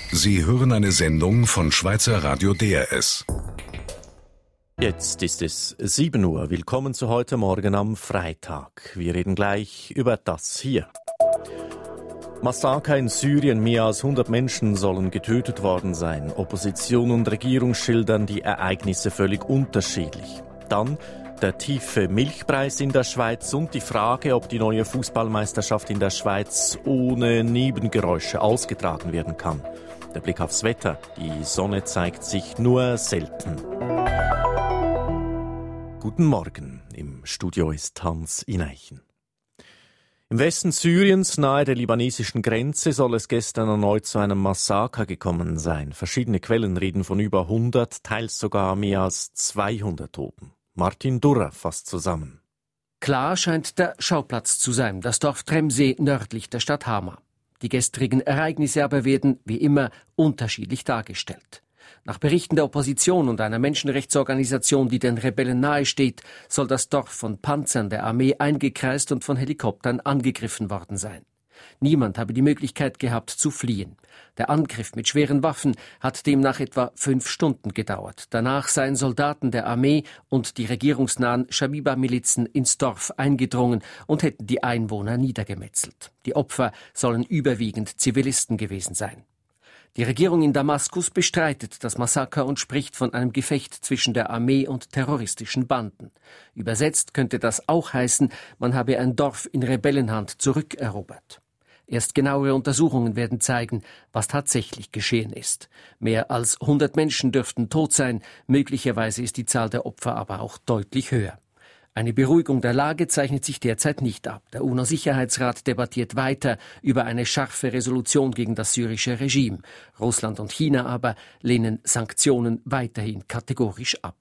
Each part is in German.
Sie hören eine Sendung von Schweizer Radio DRS. Jetzt ist es 7 Uhr. Willkommen zu heute Morgen am Freitag. Wir reden gleich über das hier. Massaker in Syrien. Mehr als 100 Menschen sollen getötet worden sein. Opposition und Regierung schildern die Ereignisse völlig unterschiedlich. Dann der tiefe Milchpreis in der Schweiz und die Frage, ob die neue Fußballmeisterschaft in der Schweiz ohne Nebengeräusche ausgetragen werden kann. Der Blick aufs Wetter. Die Sonne zeigt sich nur selten. Guten Morgen. Im Studio ist Hans Ineichen. Im Westen Syriens, nahe der libanesischen Grenze, soll es gestern erneut zu einem Massaker gekommen sein. Verschiedene Quellen reden von über 100, teils sogar mehr als 200 Toten. Martin Durrer fasst zusammen. Klar scheint der Schauplatz zu sein, das Dorf Tremseh nördlich der Stadt Hama. Die gestrigen Ereignisse aber werden, wie immer, unterschiedlich dargestellt. Nach Berichten der Opposition und einer Menschenrechtsorganisation, die den Rebellen nahesteht, soll das Dorf von Panzern der Armee eingekreist und von Helikoptern angegriffen worden sein. Niemand habe die Möglichkeit gehabt zu fliehen. Der Angriff mit schweren Waffen hat demnach etwa 5 Stunden gedauert. Danach seien Soldaten der Armee und die regierungsnahen Schabiba-Milizen ins Dorf eingedrungen und hätten die Einwohner niedergemetzelt. Die Opfer sollen überwiegend Zivilisten gewesen sein. Die Regierung in Damaskus bestreitet das Massaker und spricht von einem Gefecht zwischen der Armee und terroristischen Banden. Übersetzt könnte das auch heißen, man habe ein Dorf in Rebellenhand zurückerobert. Erst genauere Untersuchungen werden zeigen, was tatsächlich geschehen ist. Mehr als 100 Menschen dürften tot sein, möglicherweise ist die Zahl der Opfer aber auch deutlich höher. Eine Beruhigung der Lage zeichnet sich derzeit nicht ab. Der UNO-Sicherheitsrat debattiert weiter über eine scharfe Resolution gegen das syrische Regime. Russland und China aber lehnen Sanktionen weiterhin kategorisch ab.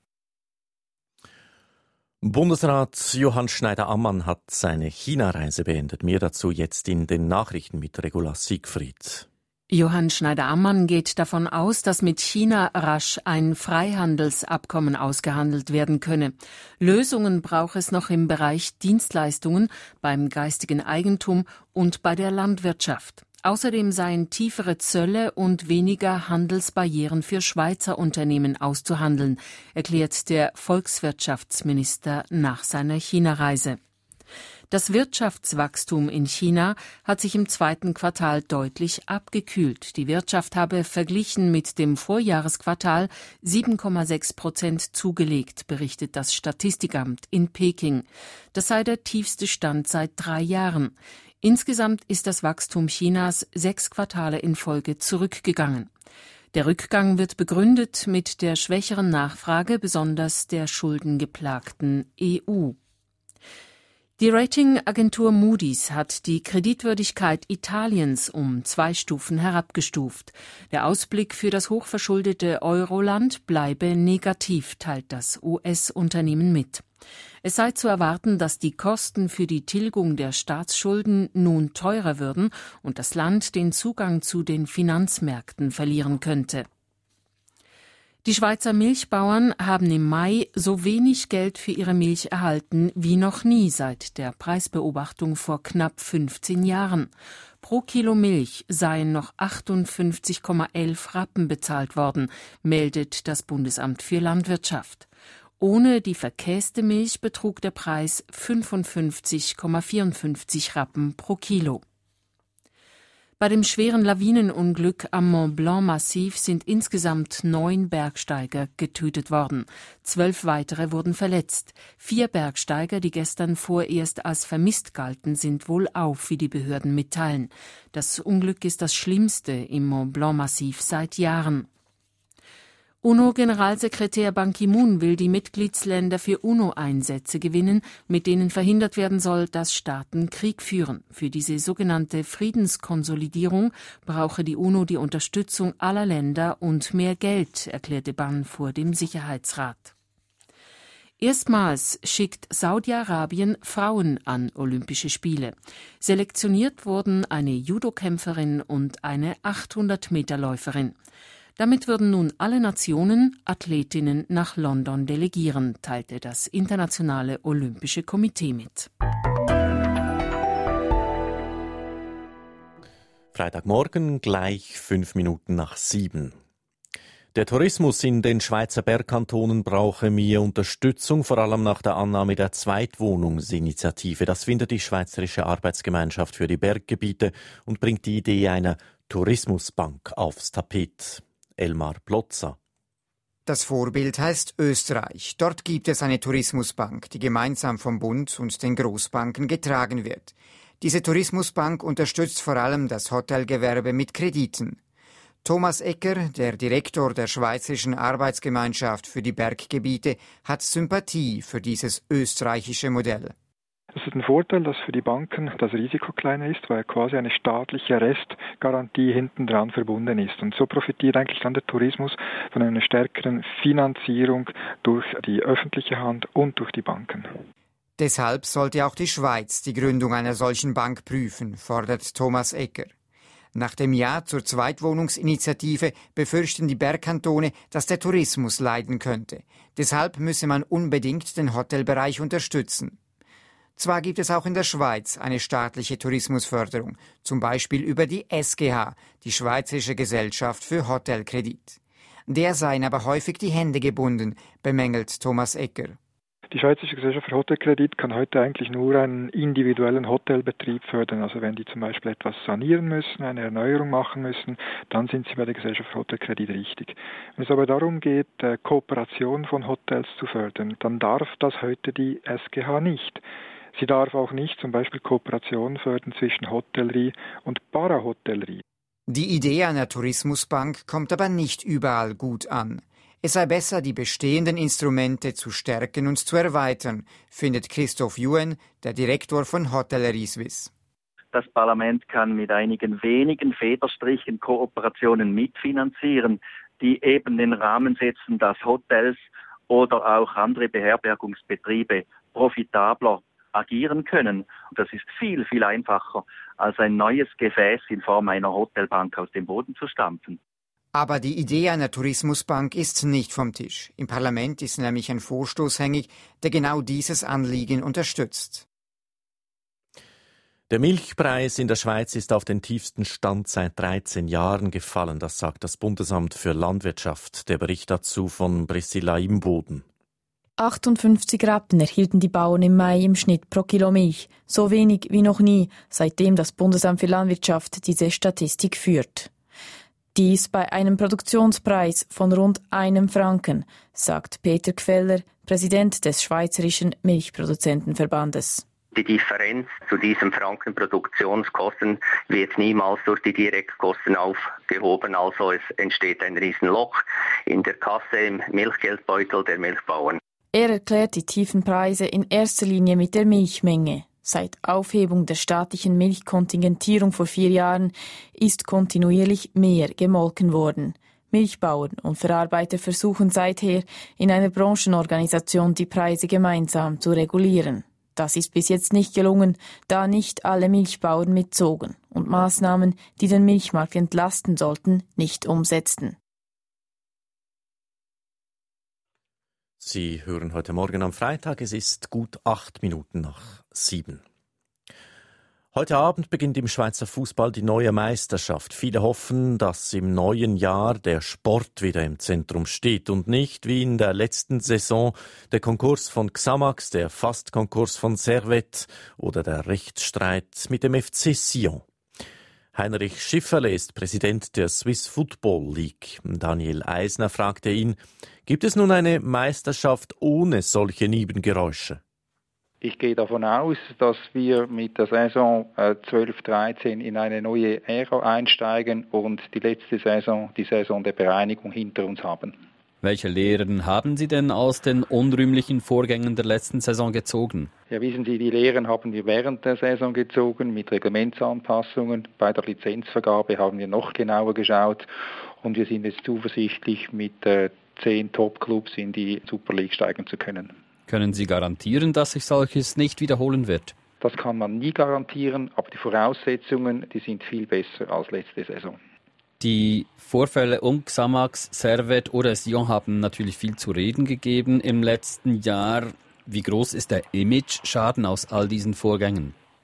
Bundesrat Johann Schneider-Ammann hat seine China-Reise beendet. Mehr dazu jetzt in den Nachrichten mit Regula Siegfried. Johann Schneider-Ammann geht davon aus, dass mit China rasch ein Freihandelsabkommen ausgehandelt werden könne. Lösungen braucht es noch im Bereich Dienstleistungen, beim geistigen Eigentum und bei der Landwirtschaft. Außerdem seien tiefere Zölle und weniger Handelsbarrieren für Schweizer Unternehmen auszuhandeln, erklärt der Volkswirtschaftsminister nach seiner China-Reise. Das Wirtschaftswachstum in China hat sich im 2. Quartal deutlich abgekühlt. Die Wirtschaft habe verglichen mit dem Vorjahresquartal 7,6% zugelegt, berichtet das Statistikamt in Peking. Das sei der tiefste Stand seit 3 Jahren. Insgesamt ist das Wachstum Chinas 6 Quartale in Folge zurückgegangen. Der Rückgang wird begründet mit der schwächeren Nachfrage, besonders der schuldengeplagten EU. Die Ratingagentur Moody's hat die Kreditwürdigkeit Italiens um 2 Stufen herabgestuft. Der Ausblick für das hochverschuldete Euroland bleibe negativ, teilt das US-Unternehmen mit. Es sei zu erwarten, dass die Kosten für die Tilgung der Staatsschulden nun teurer würden und das Land den Zugang zu den Finanzmärkten verlieren könnte. Die Schweizer Milchbauern haben im Mai so wenig Geld für ihre Milch erhalten wie noch nie seit der Preisbeobachtung vor knapp 15 Jahren. Pro Kilo Milch seien noch 58,11 Rappen bezahlt worden, meldet das Bundesamt für Landwirtschaft. Ohne die verkäste Milch betrug der Preis 55,54 Rappen pro Kilo. Bei dem schweren Lawinenunglück am Mont-Blanc-Massiv sind insgesamt 9 Bergsteiger getötet worden. 12 weitere wurden verletzt. 4 Bergsteiger, die gestern vorerst als vermisst galten, sind wohlauf, wie die Behörden mitteilen. Das Unglück ist das schlimmste im Mont-Blanc-Massiv seit Jahren. UNO-Generalsekretär Ban Ki-moon will die Mitgliedsländer für UNO-Einsätze gewinnen, mit denen verhindert werden soll, dass Staaten Krieg führen. Für diese sogenannte Friedenskonsolidierung brauche die UNO die Unterstützung aller Länder und mehr Geld, erklärte Ban vor dem Sicherheitsrat. Erstmals schickt Saudi-Arabien Frauen an Olympische Spiele. Selektioniert wurden eine Judokämpferin und eine 800-Meter-Läuferin. Damit würden nun alle Nationen Athletinnen nach London delegieren, teilte das Internationale Olympische Komitee mit. Freitagmorgen, gleich 5 Minuten nach 7. Der Tourismus in den Schweizer Bergkantonen brauche mehr Unterstützung, vor allem nach der Annahme der Zweitwohnungsinitiative. Das findet die Schweizerische Arbeitsgemeinschaft für die Berggebiete und bringt die Idee einer Tourismusbank aufs Tapet. Elmar Plotzer. Das Vorbild heißt Österreich. Dort gibt es eine Tourismusbank, die gemeinsam vom Bund und den Großbanken getragen wird. Diese Tourismusbank unterstützt vor allem das Hotelgewerbe mit Krediten. Thomas Ecker, der Direktor der Schweizerischen Arbeitsgemeinschaft für die Berggebiete, hat Sympathie für dieses österreichische Modell. Es ist ein Vorteil, dass für die Banken das Risiko kleiner ist, weil quasi eine staatliche Restgarantie hinten dran verbunden ist. Und so profitiert eigentlich dann der Tourismus von einer stärkeren Finanzierung durch die öffentliche Hand und durch die Banken. Deshalb sollte auch die Schweiz die Gründung einer solchen Bank prüfen, fordert Thomas Ecker. Nach dem Ja zur Zweitwohnungsinitiative befürchten die Bergkantone, dass der Tourismus leiden könnte. Deshalb müsse man unbedingt den Hotelbereich unterstützen. Zwar gibt es auch in der Schweiz eine staatliche Tourismusförderung, zum Beispiel über die SGH, die Schweizerische Gesellschaft für Hotelkredit. Der seien aber häufig die Hände gebunden, bemängelt Thomas Ecker. Die Schweizerische Gesellschaft für Hotelkredit kann heute eigentlich nur einen individuellen Hotelbetrieb fördern. Also wenn die zum Beispiel etwas sanieren müssen, eine Erneuerung machen müssen, dann sind sie bei der Gesellschaft für Hotelkredit richtig. Wenn es aber darum geht, Kooperation von Hotels zu fördern, dann darf das heute die SGH nicht. Sie darf auch nicht zum Beispiel Kooperationen fördern zwischen Hotellerie und Parahotellerie. Die Idee einer Tourismusbank kommt aber nicht überall gut an. Es sei besser, die bestehenden Instrumente zu stärken und zu erweitern, findet Christoph Juen, der Direktor von Hotellerie Suisse. Das Parlament kann mit einigen wenigen Federstrichen Kooperationen mitfinanzieren, die eben den Rahmen setzen, dass Hotels oder auch andere Beherbergungsbetriebe profitabler agieren können. Das ist viel, viel einfacher, als ein neues Gefäß in Form einer Hotelbank aus dem Boden zu stampfen. Aber die Idee einer Tourismusbank ist nicht vom Tisch. Im Parlament ist nämlich ein Vorstoß hängig, der genau dieses Anliegen unterstützt. Der Milchpreis in der Schweiz ist auf den tiefsten Stand seit 13 Jahren gefallen, das sagt das Bundesamt für Landwirtschaft. Der Bericht dazu von Priscilla Imboden. 58 Rappen erhielten die Bauern im Mai im Schnitt pro Kilo Milch, so wenig wie noch nie, seitdem das Bundesamt für Landwirtschaft diese Statistik führt. Dies bei einem Produktionspreis von rund 1 Franken, sagt Peter Gfeller, Präsident des Schweizerischen Milchproduzentenverbandes. Die Differenz zu diesen Frankenproduktionskosten wird niemals durch die Direktkosten aufgehoben, also es entsteht ein Riesenloch in der Kasse im Milchgeldbeutel der Milchbauern. Er erklärt die tiefen Preise in erster Linie mit der Milchmenge. Seit Aufhebung der staatlichen Milchkontingentierung vor 4 Jahren ist kontinuierlich mehr gemolken worden. Milchbauern und Verarbeiter versuchen seither, in einer Branchenorganisation die Preise gemeinsam zu regulieren. Das ist bis jetzt nicht gelungen, da nicht alle Milchbauern mitzogen und Maßnahmen, die den Milchmarkt entlasten sollten, nicht umsetzten. Sie hören heute Morgen am Freitag, es ist gut 8 Minuten nach 7. Heute Abend beginnt im Schweizer Fußball die neue Meisterschaft. Viele hoffen, dass im neuen Jahr der Sport wieder im Zentrum steht und nicht wie in der letzten Saison der Konkurs von Xamax, der Fastkonkurs von Servette oder der Rechtsstreit mit dem FC Sion. Heinrich Schifferle ist Präsident der Swiss Football League. Daniel Eisner fragte ihn, gibt es nun eine Meisterschaft ohne solche Nebengeräusche? Ich gehe davon aus, dass wir mit der Saison 12/13 in eine neue Ära einsteigen und die letzte Saison, die Saison der Bereinigung, hinter uns haben. Welche Lehren haben Sie denn aus den unrühmlichen Vorgängen der letzten Saison gezogen? Ja, wissen Sie, die Lehren haben wir während der Saison gezogen mit Reglementsanpassungen. Bei der Lizenzvergabe haben wir noch genauer geschaut und wir sind jetzt zuversichtlich, mit 10 Top-Clubs in die Super League steigen zu können. Können Sie garantieren, dass sich solches nicht wiederholen wird? Das kann man nie garantieren, aber die Voraussetzungen, die sind viel besser als letzte Saison. Die Vorfälle um Xamax, Servette oder Sion haben natürlich viel zu reden gegeben im letzten Jahr. Wie groß ist der Image-Schaden aus all diesen Vorgängen?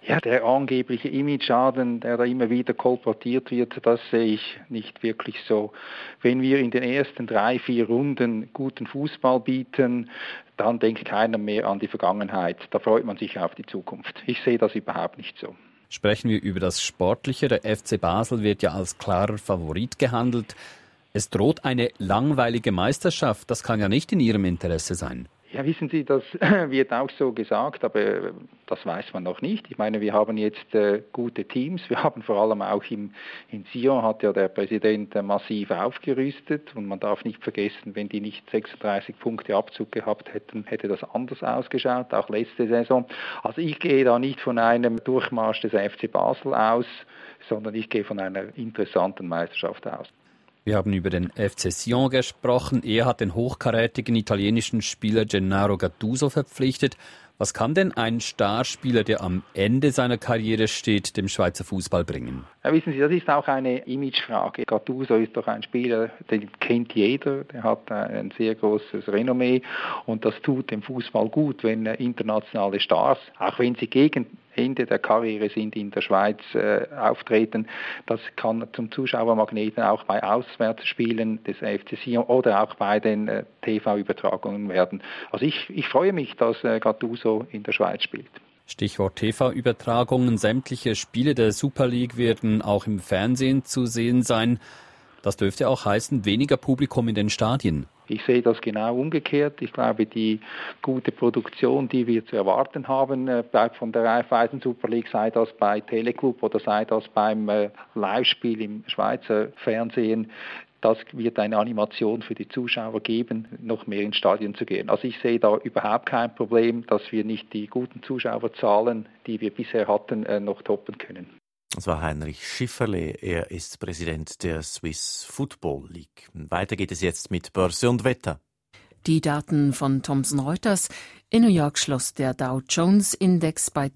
Ja, der angebliche Image-Schaden, der da immer wieder kolportiert wird, das sehe ich nicht wirklich so. Wenn wir in den ersten 3-4 Runden guten Fußball bieten, dann denkt keiner mehr an die Vergangenheit. Da freut man sich auf die Zukunft. Ich sehe das überhaupt nicht so. Sprechen wir über das Sportliche. Der FC Basel wird ja als klarer Favorit gehandelt. Es droht eine langweilige Meisterschaft. Das kann ja nicht in Ihrem Interesse sein. Ja, wissen Sie, das wird auch so gesagt, aber das weiß man noch nicht. Ich meine, wir haben jetzt gute Teams. Wir haben vor allem auch in Sion hat ja der Präsident massiv aufgerüstet. Und man darf nicht vergessen, wenn die nicht 36 Punkte Abzug gehabt hätten, hätte das anders ausgeschaut, auch letzte Saison. Also ich gehe da nicht von einem Durchmarsch des FC Basel aus, sondern ich gehe von einer interessanten Meisterschaft aus. Wir haben über den FC Sion gesprochen. Er hat den hochkarätigen italienischen Spieler Gennaro Gattuso verpflichtet. Was kann denn ein Starspieler, der am Ende seiner Karriere steht, dem Schweizer Fußball bringen? Ja, wissen Sie, das ist auch eine Imagefrage. Gattuso ist doch ein Spieler, den kennt jeder. Der hat ein sehr großes Renommee und das tut dem Fußball gut, wenn internationale Stars, auch wenn sie gegen Ende der Karriere sind, in der Schweiz auftreten. Das kann zum Zuschauermagneten auch bei Auswärtsspielen des FC Sion oder auch bei den TV-Übertragungen werden. Also ich freue mich, dass Gattuso in der Schweiz spielt. Stichwort TV-Übertragungen. Sämtliche Spiele der Super League werden auch im Fernsehen zu sehen sein. Das dürfte auch heißen, weniger Publikum in den Stadien. Ich sehe das genau umgekehrt. Ich glaube, die gute Produktion, die wir zu erwarten haben, bleibt von der Raiffeisen Super League, sei das bei Teleclub oder sei das beim Live-Spiel im Schweizer Fernsehen. Das wird eine Animation für die Zuschauer geben, noch mehr ins Stadion zu gehen. Also ich sehe da überhaupt kein Problem, dass wir nicht die guten Zuschauerzahlen, die wir bisher hatten, noch toppen können. Das war Heinrich Schifferle. Er ist Präsident der Swiss Football League. Weiter geht es jetzt mit Börse und Wetter. Die Daten von Thomson Reuters. In New York schloss der Dow Jones Index bei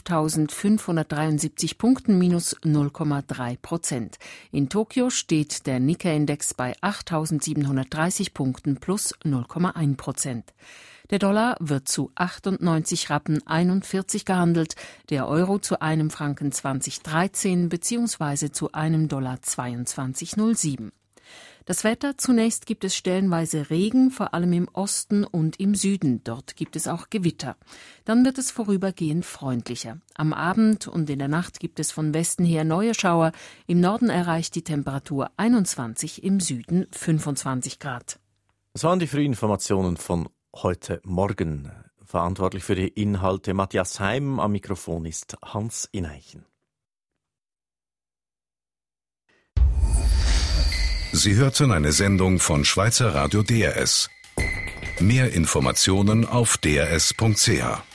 12.573 Punkten minus 0,3%. In Tokio steht der Nikkei-Index bei 8.730 Punkten plus 0,1%. Der Dollar wird zu 98 Rappen 41 gehandelt, der Euro zu einem Franken 2013 bzw. zu einem Dollar 22,07. Das Wetter: zunächst gibt es stellenweise Regen, vor allem im Osten und im Süden. Dort gibt es auch Gewitter. Dann wird es vorübergehend freundlicher. Am Abend und in der Nacht gibt es von Westen her neue Schauer. Im Norden erreicht die Temperatur 21, im Süden 25 Grad. Das waren die Frühinformationen von heute Morgen. Verantwortlich für die Inhalte Matthias Heim. Am Mikrofon ist Hans Ineichen. Sie hörten eine Sendung von Schweizer Radio DRS. Mehr Informationen auf drs.ch.